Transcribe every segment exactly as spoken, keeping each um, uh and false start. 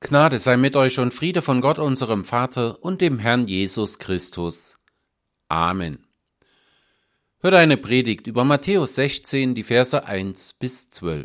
Gnade sei mit euch und Friede von Gott, unserem Vater und dem Herrn Jesus Christus. Amen. Hört eine Predigt über Matthäus sechzehn, die Verse eins bis zwölf.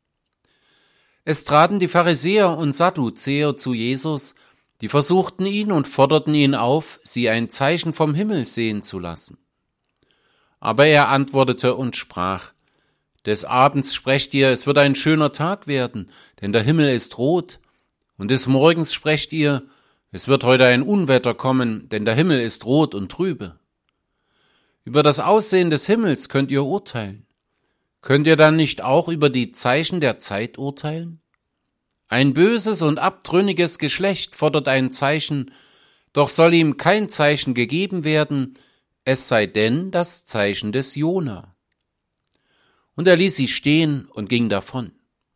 Es traten die Pharisäer und Sadduzäer zu Jesus, die versuchten ihn und forderten ihn auf, sie ein Zeichen vom Himmel sehen zu lassen. Aber er antwortete und sprach: Des Abends sprecht ihr, es wird ein schöner Tag werden, denn der Himmel ist rot. Und des Morgens sprecht ihr, es wird heute ein Unwetter kommen, denn der Himmel ist rot und trübe. Über das Aussehen des Himmels könnt ihr urteilen. Könnt ihr dann nicht auch über die Zeichen der Zeit urteilen? Ein böses und abtrünniges Geschlecht fordert ein Zeichen, doch soll ihm kein Zeichen gegeben werden, es sei denn das Zeichen des Jona. Und er ließ sie stehen und ging davon.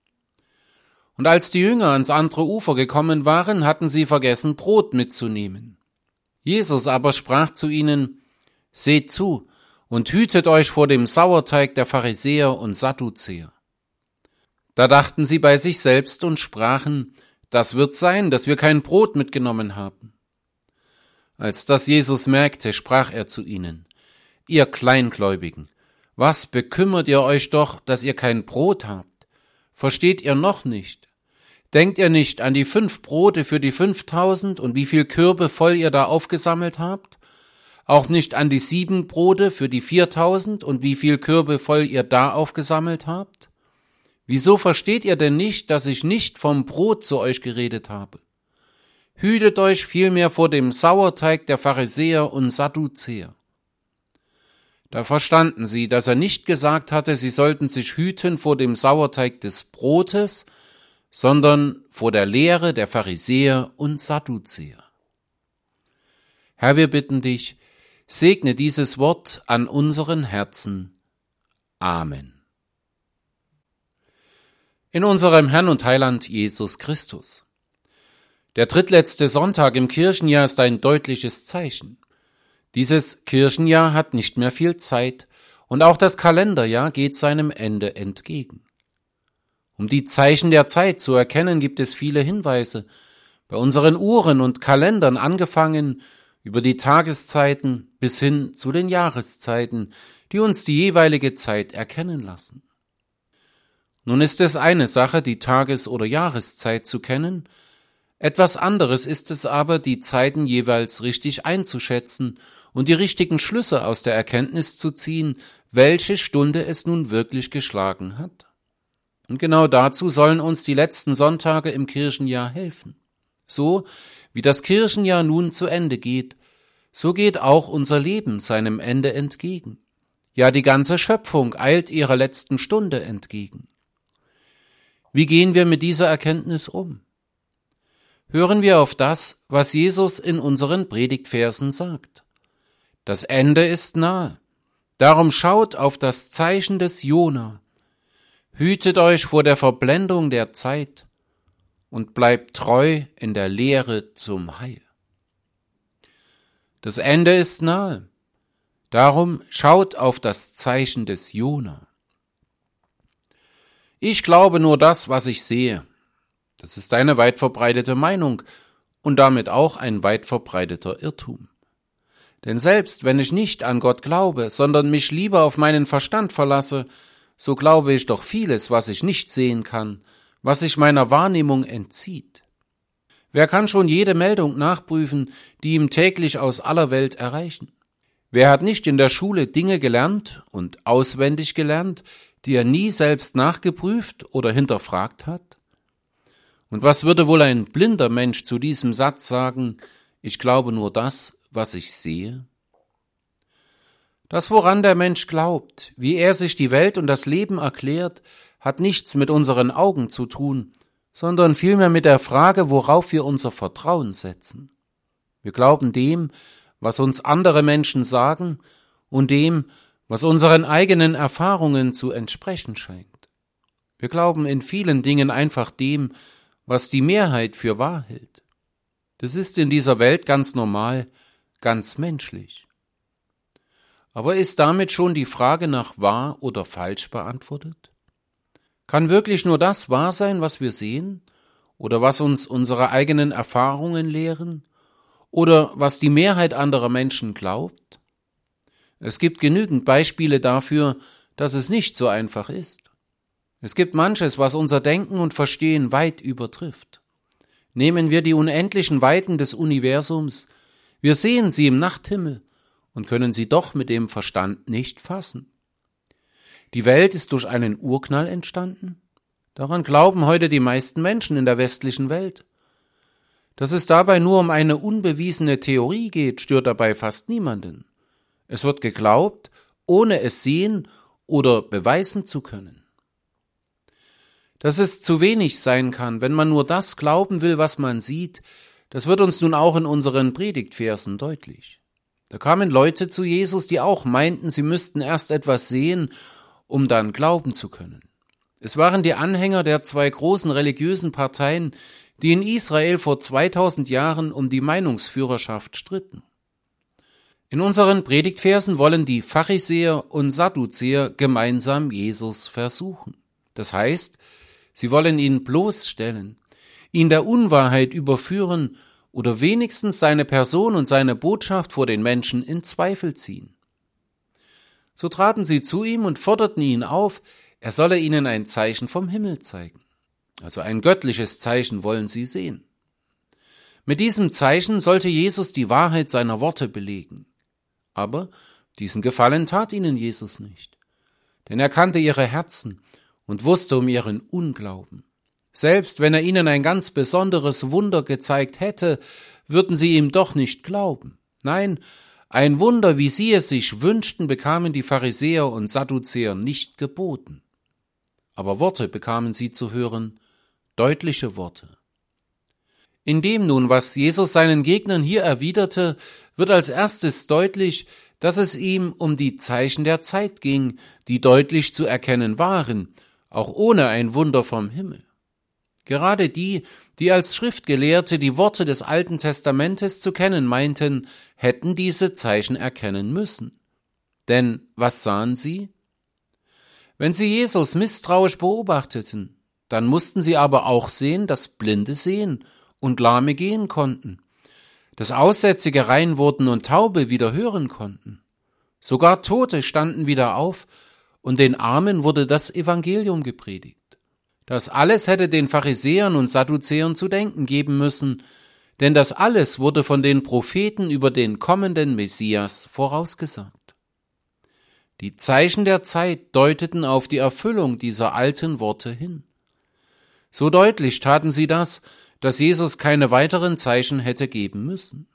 Und als die Jünger ans andere Ufer gekommen waren, hatten sie vergessen, Brot mitzunehmen. Jesus aber sprach zu ihnen: Seht zu und hütet euch vor dem Sauerteig der Pharisäer und Sadduzäer. Da dachten sie bei sich selbst und sprachen: Das wird sein, dass wir kein Brot mitgenommen haben. Als das Jesus merkte, sprach er zu ihnen: Ihr Kleingläubigen, was bekümmert ihr euch doch, dass ihr kein Brot habt? Versteht ihr noch nicht? Denkt ihr nicht an die fünf Brote für die fünftausend und wie viel Körbe voll ihr da aufgesammelt habt? Auch nicht an die sieben Brote für die viertausend und wie viel Körbe voll ihr da aufgesammelt habt? Wieso versteht ihr denn nicht, dass ich nicht vom Brot zu euch geredet habe? Hütet euch vielmehr vor dem Sauerteig der Pharisäer und Sadduzäer. Da verstanden sie, dass er nicht gesagt hatte, sie sollten sich hüten vor dem Sauerteig des Brotes, sondern vor der Lehre der Pharisäer und Sadduzäer. Herr, wir bitten dich, segne dieses Wort an unseren Herzen. Amen. In unserem Herrn und Heiland Jesus Christus. Der drittletzte Sonntag im Kirchenjahr ist ein deutliches Zeichen. Dieses Kirchenjahr hat nicht mehr viel Zeit und auch das Kalenderjahr geht seinem Ende entgegen. Um die Zeichen der Zeit zu erkennen, gibt es viele Hinweise. Bei unseren Uhren und Kalendern angefangen über die Tageszeiten bis hin zu den Jahreszeiten, die uns die jeweilige Zeit erkennen lassen. Nun ist es eine Sache, die Tages- oder Jahreszeit zu kennen. Etwas anderes ist es aber, die Zeiten jeweils richtig einzuschätzen und die richtigen Schlüsse aus der Erkenntnis zu ziehen, welche Stunde es nun wirklich geschlagen hat. Und genau dazu sollen uns die letzten Sonntage im Kirchenjahr helfen. So wie das Kirchenjahr nun zu Ende geht, so geht auch unser Leben seinem Ende entgegen. Ja, die ganze Schöpfung eilt ihrer letzten Stunde entgegen. Wie gehen wir mit dieser Erkenntnis um? Hören wir auf das, was Jesus in unseren Predigtversen sagt. Das Ende ist nahe. Darum schaut auf das Zeichen des Jona. Hütet euch vor der Verblendung der Zeit und bleibt treu in der Lehre zum Heil. Das Ende ist nahe. Darum schaut auf das Zeichen des Jona. Ich glaube nur das, was ich sehe. Das ist eine weit verbreitete Meinung und damit auch ein weit verbreiteter Irrtum. Denn selbst wenn ich nicht an Gott glaube, sondern mich lieber auf meinen Verstand verlasse, so glaube ich doch vieles, was ich nicht sehen kann, was sich meiner Wahrnehmung entzieht. Wer kann schon jede Meldung nachprüfen, die ihm täglich aus aller Welt erreichen? Wer hat nicht in der Schule Dinge gelernt und auswendig gelernt, die er nie selbst nachgeprüft oder hinterfragt hat? Und was würde wohl ein blinder Mensch zu diesem Satz sagen: Ich glaube nur das, was ich sehe? Das, woran der Mensch glaubt, wie er sich die Welt und das Leben erklärt, hat nichts mit unseren Augen zu tun, sondern vielmehr mit der Frage, worauf wir unser Vertrauen setzen. Wir glauben dem, was uns andere Menschen sagen, und dem, was unseren eigenen Erfahrungen zu entsprechen scheint. Wir glauben in vielen Dingen einfach dem, was die Mehrheit für wahr hält. Das ist in dieser Welt ganz normal, ganz menschlich. Aber ist damit schon die Frage nach wahr oder falsch beantwortet? Kann wirklich nur das wahr sein, was wir sehen? oder was uns unsere eigenen Erfahrungen lehren oder was die Mehrheit anderer Menschen glaubt? Es gibt genügend Beispiele dafür, dass es nicht so einfach ist. Es gibt manches, was unser Denken und Verstehen weit übertrifft. Nehmen wir die unendlichen Weiten des Universums. Wir sehen sie im Nachthimmel und können sie doch mit dem Verstand nicht fassen. Die Welt ist durch einen Urknall entstanden. Daran glauben heute die meisten Menschen in der westlichen Welt. Dass es dabei nur um eine unbewiesene Theorie geht, stört dabei fast niemanden. Es wird geglaubt, ohne es sehen oder beweisen zu können. Dass es zu wenig sein kann, wenn man nur das glauben will, was man sieht, das wird uns nun auch in unseren Predigtversen deutlich. Da kamen Leute zu Jesus, die auch meinten, sie müssten erst etwas sehen, um dann glauben zu können. Es waren die Anhänger der zwei großen religiösen Parteien, die in Israel vor zweitausend Jahren um die Meinungsführerschaft stritten. In unseren Predigtversen wollen die Pharisäer und Sadduzäer gemeinsam Jesus versuchen. Das heißt, sie wollen ihn bloßstellen, ihn der Unwahrheit überführen oder wenigstens seine Person und seine Botschaft vor den Menschen in Zweifel ziehen. So traten sie zu ihm und forderten ihn auf, er solle ihnen ein Zeichen vom Himmel zeigen. Also ein göttliches Zeichen wollen sie sehen. Mit diesem Zeichen sollte Jesus die Wahrheit seiner Worte belegen. Aber diesen Gefallen tat ihnen Jesus nicht. Denn er kannte ihre Herzen und wusste um ihren Unglauben. Selbst wenn er ihnen ein ganz besonderes Wunder gezeigt hätte, würden sie ihm doch nicht glauben. Nein, ein Wunder, wie sie es sich wünschten, bekamen die Pharisäer und Sadduzäer nicht geboten. Aber Worte bekamen sie zu hören, deutliche Worte. In dem nun, was Jesus seinen Gegnern hier erwiderte, wird als erstes deutlich, dass es ihm um die Zeichen der Zeit ging, die deutlich zu erkennen waren, auch ohne ein Wunder vom Himmel. Gerade die, die als Schriftgelehrte die Worte des Alten Testamentes zu kennen meinten, hätten diese Zeichen erkennen müssen. Denn was sahen sie? Wenn sie Jesus misstrauisch beobachteten, dann mussten sie aber auch sehen, dass Blinde sehen und Lahme gehen konnten, dass Aussätzige rein wurden und Taube wieder hören konnten. Sogar Tote standen wieder auf und den Armen wurde das Evangelium gepredigt. Das alles hätte den Pharisäern und Sadduzäern zu denken geben müssen, denn das alles wurde von den Propheten über den kommenden Messias vorausgesagt. Die Zeichen der Zeit deuteten auf die Erfüllung dieser alten Worte hin. So deutlich taten sie das, dass Jesus keine weiteren Zeichen hätte geben müssen.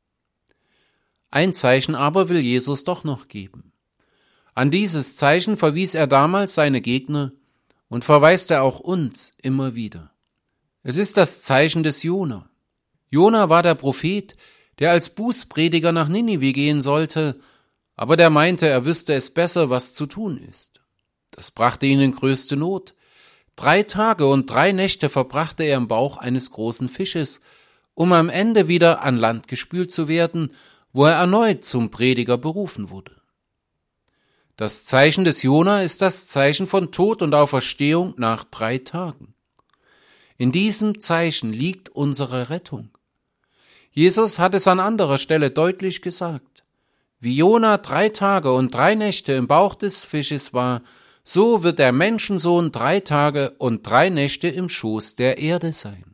Ein Zeichen aber will Jesus doch noch geben. An dieses Zeichen verwies er damals seine Gegner und verweist er auch uns immer wieder. Es ist das Zeichen des Jona. Jona war der Prophet, der als Bußprediger nach Ninive gehen sollte, aber der meinte, er wüsste es besser, was zu tun ist. Das brachte ihn in größte Not. Drei Tage und drei Nächte verbrachte er im Bauch eines großen Fisches, um am Ende wieder an Land gespült zu werden, wo er erneut zum Prediger berufen wurde. Das Zeichen des Jona ist das Zeichen von Tod und Auferstehung nach drei Tagen. In diesem Zeichen liegt unsere Rettung. Jesus hat es an anderer Stelle deutlich gesagt. Wie Jona drei Tage und drei Nächte im Bauch des Fisches war, so wird der Menschensohn drei Tage und drei Nächte im Schoß der Erde sein.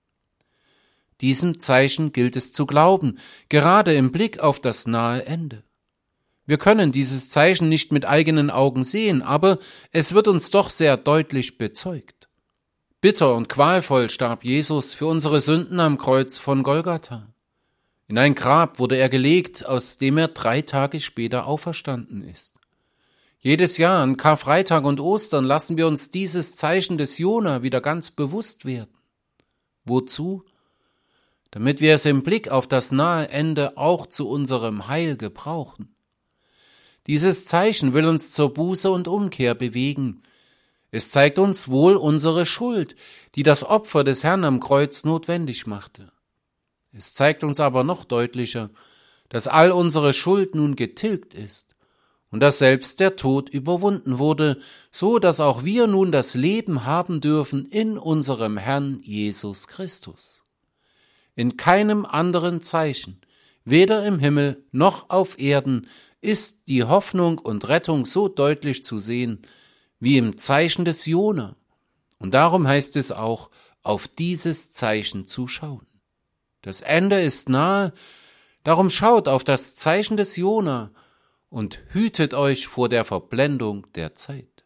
Diesem Zeichen gilt es zu glauben, gerade im Blick auf das nahe Ende. Wir können dieses Zeichen nicht mit eigenen Augen sehen, aber es wird uns doch sehr deutlich bezeugt. Bitter und qualvoll starb Jesus für unsere Sünden am Kreuz von Golgatha. In ein Grab wurde er gelegt, aus dem er drei Tage später auferstanden ist. Jedes Jahr an Karfreitag und Ostern lassen wir uns dieses Zeichen des Jona wieder ganz bewusst werden. Wozu? Damit wir es im Blick auf das nahe Ende auch zu unserem Heil gebrauchen. Dieses Zeichen will uns zur Buße und Umkehr bewegen. Es zeigt uns wohl unsere Schuld, die das Opfer des Herrn am Kreuz notwendig machte. Es zeigt uns aber noch deutlicher, dass all unsere Schuld nun getilgt ist und dass selbst der Tod überwunden wurde, so dass auch wir nun das Leben haben dürfen in unserem Herrn Jesus Christus. In keinem anderen Zeichen, weder im Himmel noch auf Erden, ist die Hoffnung und Rettung so deutlich zu sehen wie im Zeichen des Jona. Und darum heißt es auch, auf dieses Zeichen zu schauen. Das Ende ist nahe, darum schaut auf das Zeichen des Jona und hütet euch vor der Verblendung der Zeit.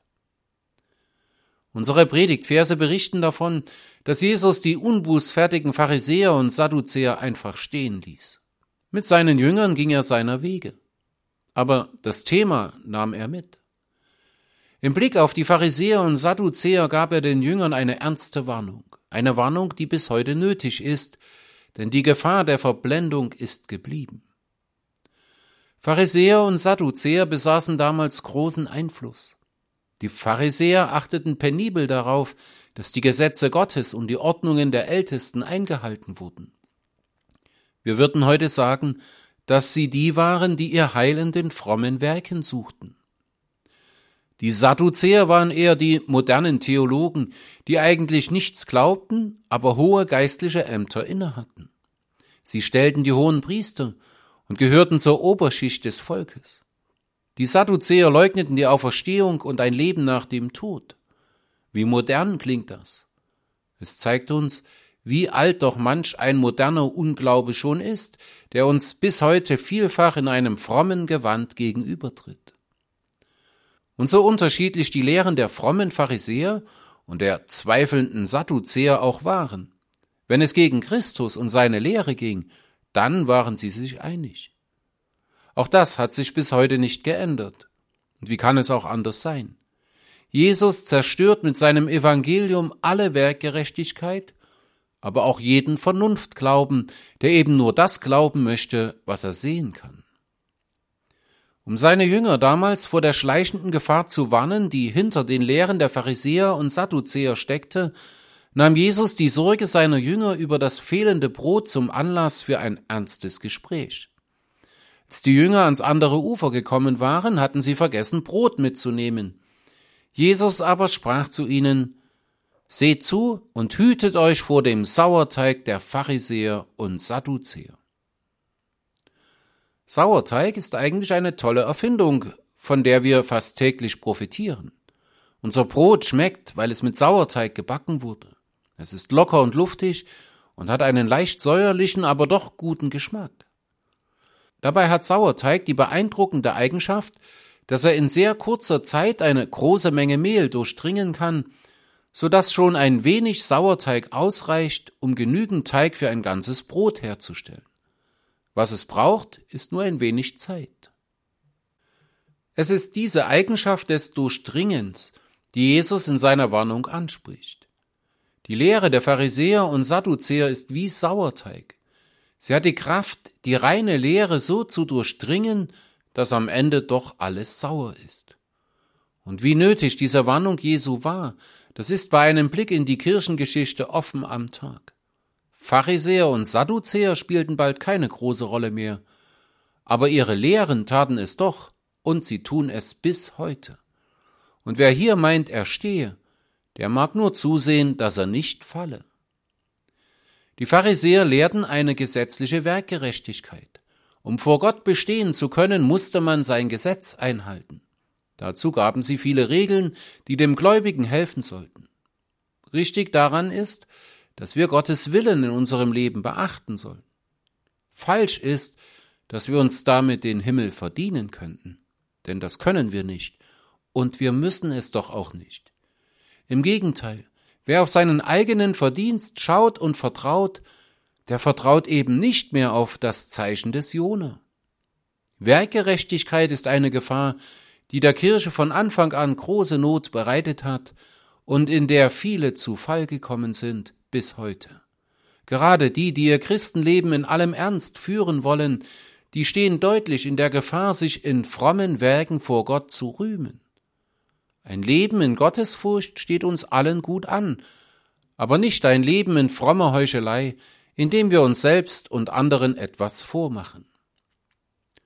Unsere Predigtverse berichten davon, dass Jesus die unbußfertigen Pharisäer und Sadduzäer einfach stehen ließ. Mit seinen Jüngern ging er seiner Wege. Aber das Thema nahm er mit. Im Blick auf die Pharisäer und Sadduzäer gab er den Jüngern eine ernste Warnung. Eine Warnung, die bis heute nötig ist, denn die Gefahr der Verblendung ist geblieben. Pharisäer und Sadduzäer besaßen damals großen Einfluss. Die Pharisäer achteten penibel darauf, dass die Gesetze Gottes und die Ordnungen der Ältesten eingehalten wurden. Wir würden heute sagen, dass sie die waren, die ihr Heil in den frommen Werken suchten. Die Sadduzäer waren eher die modernen Theologen, die eigentlich nichts glaubten, aber hohe geistliche Ämter innehatten. Sie stellten die hohen Priester und gehörten zur Oberschicht des Volkes. Die Sadduzäer leugneten die Auferstehung und ein Leben nach dem Tod. Wie modern klingt das? Es zeigt uns, wie alt doch manch ein moderner Unglaube schon ist, der uns bis heute vielfach in einem frommen Gewand gegenübertritt. Und so unterschiedlich die Lehren der frommen Pharisäer und der zweifelnden Sadduzäer auch waren, wenn es gegen Christus und seine Lehre ging, dann waren sie sich einig. Auch das hat sich bis heute nicht geändert. Und wie kann es auch anders sein? Jesus zerstört mit seinem Evangelium alle Werkgerechtigkeit, aber auch jeden Vernunftglauben, der eben nur das glauben möchte, was er sehen kann. Um seine Jünger damals vor der schleichenden Gefahr zu warnen, die hinter den Lehren der Pharisäer und Sadduzäer steckte, nahm Jesus die Sorge seiner Jünger über das fehlende Brot zum Anlass für ein ernstes Gespräch. Als die Jünger ans andere Ufer gekommen waren, hatten sie vergessen, Brot mitzunehmen. Jesus aber sprach zu ihnen: Seht zu und hütet euch vor dem Sauerteig der Pharisäer und Sadduzäer. Sauerteig ist eigentlich eine tolle Erfindung, von der wir fast täglich profitieren. Unser Brot schmeckt, weil es mit Sauerteig gebacken wurde. Es ist locker und luftig und hat einen leicht säuerlichen, aber doch guten Geschmack. Dabei hat Sauerteig die beeindruckende Eigenschaft, dass er in sehr kurzer Zeit eine große Menge Mehl durchdringen kann, sodass schon ein wenig Sauerteig ausreicht, um genügend Teig für ein ganzes Brot herzustellen. Was es braucht, ist nur ein wenig Zeit. Es ist diese Eigenschaft des Durchdringens, die Jesus in seiner Warnung anspricht. Die Lehre der Pharisäer und Sadduzäer ist wie Sauerteig. Sie hat die Kraft, die reine Lehre so zu durchdringen, dass am Ende doch alles sauer ist. Und wie nötig diese Warnung Jesu war, das ist bei einem Blick in die Kirchengeschichte offen am Tag. Pharisäer und Sadduzäer spielten bald keine große Rolle mehr, aber ihre Lehren taten es doch, und sie tun es bis heute. Und wer hier meint, er stehe, der mag nur zusehen, dass er nicht falle. Die Pharisäer lehrten eine gesetzliche Werkgerechtigkeit. Um vor Gott bestehen zu können, musste man sein Gesetz einhalten. Dazu gaben sie viele Regeln, die dem Gläubigen helfen sollten. Richtig daran ist, dass wir Gottes Willen in unserem Leben beachten sollen. Falsch ist, dass wir uns damit den Himmel verdienen könnten, denn das können wir nicht und wir müssen es doch auch nicht. Im Gegenteil, wer auf seinen eigenen Verdienst schaut und vertraut, der vertraut eben nicht mehr auf das Zeichen des Jona. Werkgerechtigkeit ist eine Gefahr, die der Kirche von Anfang an große Not bereitet hat und in der viele zu Fall gekommen sind bis heute. Gerade die, die ihr Christenleben in allem Ernst führen wollen, die stehen deutlich in der Gefahr, sich in frommen Werken vor Gott zu rühmen. Ein Leben in Gottesfurcht steht uns allen gut an, aber nicht ein Leben in frommer Heuchelei, in dem wir uns selbst und anderen etwas vormachen.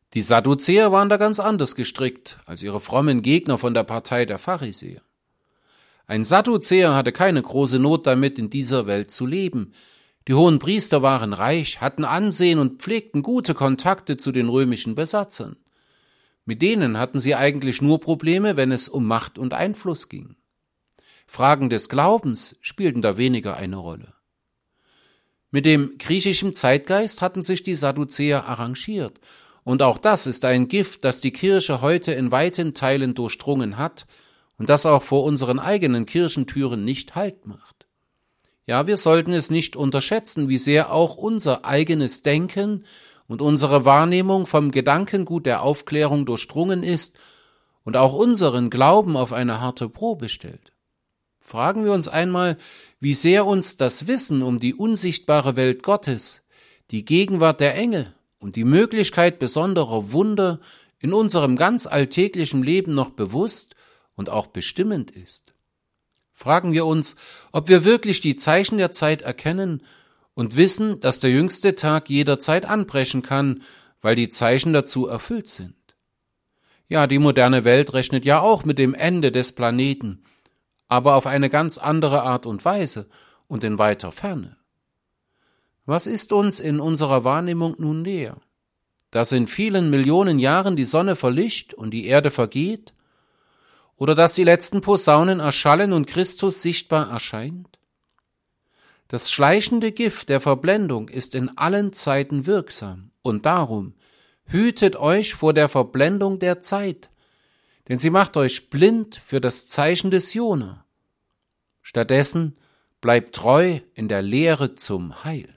Die Sadduzäer waren da ganz anders gestrickt als ihre frommen Gegner von der Partei der Pharisäer. Ein Sadduzäer hatte keine große Not damit, in dieser Welt zu leben. Die hohen Priester waren reich, hatten Ansehen und pflegten gute Kontakte zu den römischen Besatzern. Mit denen hatten sie eigentlich nur Probleme, wenn es um Macht und Einfluss ging. Fragen des Glaubens spielten da weniger eine Rolle. Mit dem griechischen Zeitgeist hatten sich die Sadduzäer arrangiert. Und auch das ist ein Gift, das die Kirche heute in weiten Teilen durchdrungen hat und das auch vor unseren eigenen Kirchentüren nicht Halt macht. Ja, wir sollten es nicht unterschätzen, wie sehr auch unser eigenes Denken und unsere Wahrnehmung vom Gedankengut der Aufklärung durchdrungen ist und auch unseren Glauben auf eine harte Probe stellt. Fragen wir uns einmal, wie sehr uns das Wissen um die unsichtbare Welt Gottes, die Gegenwart der Engel und die Möglichkeit besonderer Wunder in unserem ganz alltäglichen Leben noch bewusst und auch bestimmend ist. Fragen wir uns, ob wir wirklich die Zeichen der Zeit erkennen und wissen, dass der jüngste Tag jederzeit anbrechen kann, weil die Zeichen dazu erfüllt sind. Ja, die moderne Welt rechnet ja auch mit dem Ende des Planeten, aber auf eine ganz andere Art und Weise und in weiter Ferne. Was ist uns in unserer Wahrnehmung nun näher? Dass in vielen Millionen Jahren die Sonne verlischt und die Erde vergeht? Oder dass die letzten Posaunen erschallen und Christus sichtbar erscheint? Das schleichende Gift der Verblendung ist in allen Zeiten wirksam und darum hütet euch vor der Verblendung der Zeit, denn sie macht euch blind für das Zeichen des Jona. Stattdessen bleibt treu in der Lehre zum Heil.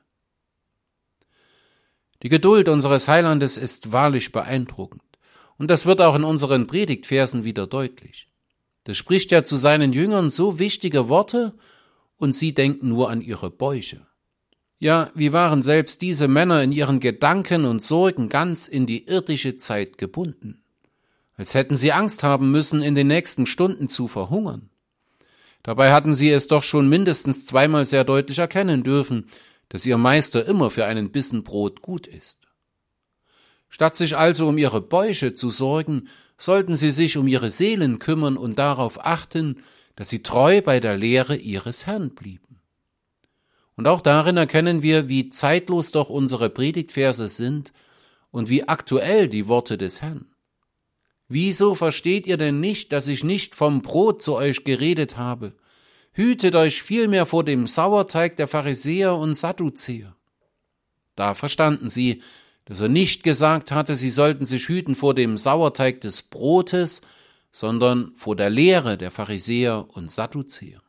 Die Geduld unseres Heilandes ist wahrlich beeindruckend, und das wird auch in unseren Predigtversen wieder deutlich. Da spricht er zu seinen Jüngern so wichtige Worte, und sie denken nur an ihre Bäuche. Ja, wie waren selbst diese Männer in ihren Gedanken und Sorgen ganz in die irdische Zeit gebunden, als hätten sie Angst haben müssen, in den nächsten Stunden zu verhungern. Dabei hatten sie es doch schon mindestens zweimal sehr deutlich erkennen dürfen, dass ihr Meister immer für einen Bissen Brot gut ist. Statt sich also um ihre Bäuche zu sorgen, sollten sie sich um ihre Seelen kümmern und darauf achten, dass sie treu bei der Lehre ihres Herrn blieben. Und auch darin erkennen wir, wie zeitlos doch unsere Predigtverse sind und wie aktuell die Worte des Herrn. Wieso versteht ihr denn nicht, dass ich nicht vom Brot zu euch geredet habe? Hütet euch vielmehr vor dem Sauerteig der Pharisäer und Sadduzäer. Da verstanden sie, dass er nicht gesagt hatte, sie sollten sich hüten vor dem Sauerteig des Brotes, sondern vor der Lehre der Pharisäer und Sadduzäer.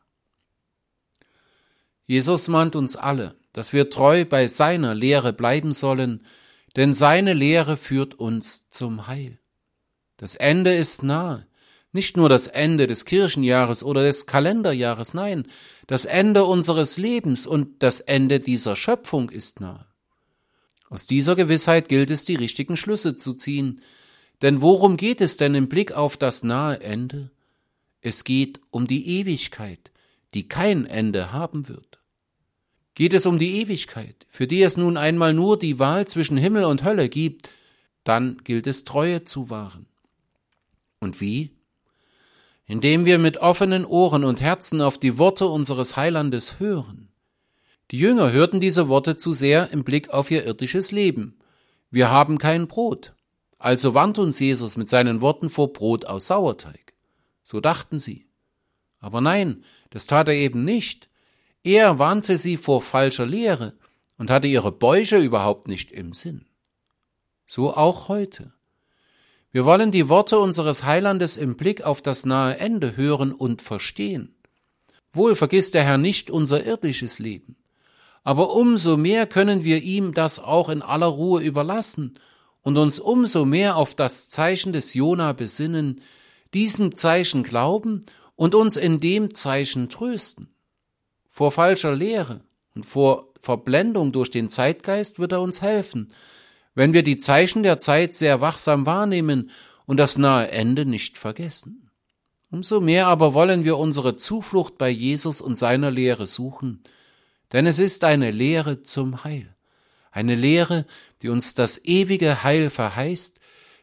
Jesus mahnt uns alle, dass wir treu bei seiner Lehre bleiben sollen, denn seine Lehre führt uns zum Heil. Das Ende ist nahe. Nicht nur das Ende des Kirchenjahres oder des Kalenderjahres, nein, das Ende unseres Lebens und das Ende dieser Schöpfung ist nahe. Aus dieser Gewissheit gilt es, die richtigen Schlüsse zu ziehen. Denn worum geht es denn im Blick auf das nahe Ende? Es geht um die Ewigkeit, die kein Ende haben wird. Geht es um die Ewigkeit, für die es nun einmal nur die Wahl zwischen Himmel und Hölle gibt, dann gilt es, Treue zu wahren. Und wie? Indem wir mit offenen Ohren und Herzen auf die Worte unseres Heilandes hören. Die Jünger hörten diese Worte zu sehr im Blick auf ihr irdisches Leben. Wir haben kein Brot. Also warnt uns Jesus mit seinen Worten vor Brot aus Sauerteig. So dachten sie. Aber nein, das tat er eben nicht. Er warnte sie vor falscher Lehre und hatte ihre Bäuche überhaupt nicht im Sinn. So auch heute. Wir wollen die Worte unseres Heilandes im Blick auf das nahe Ende hören und verstehen. Wohl vergisst der Herr nicht unser irdisches Leben, aber umso mehr können wir ihm das auch in aller Ruhe überlassen und uns umso mehr auf das Zeichen des Jona besinnen, diesem Zeichen glauben und uns in dem Zeichen trösten. Vor falscher Lehre und vor Verblendung durch den Zeitgeist wird er uns helfen, wenn wir die Zeichen der Zeit sehr wachsam wahrnehmen und das nahe Ende nicht vergessen. Umso mehr aber wollen wir unsere Zuflucht bei Jesus und seiner Lehre suchen, denn es ist eine Lehre zum Heil, eine Lehre, die uns das ewige Heil verheißt,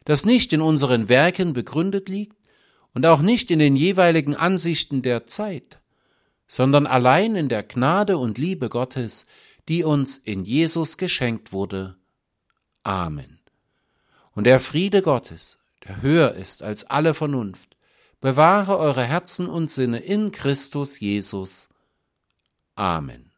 das nicht in unseren Werken begründet liegt und auch nicht in den jeweiligen Ansichten der Zeit, sondern allein in der Gnade und Liebe Gottes, die uns in Jesus geschenkt wurde. Amen. Und der Friede Gottes, der höher ist als alle Vernunft, bewahre eure Herzen und Sinne in Christus Jesus. Amen.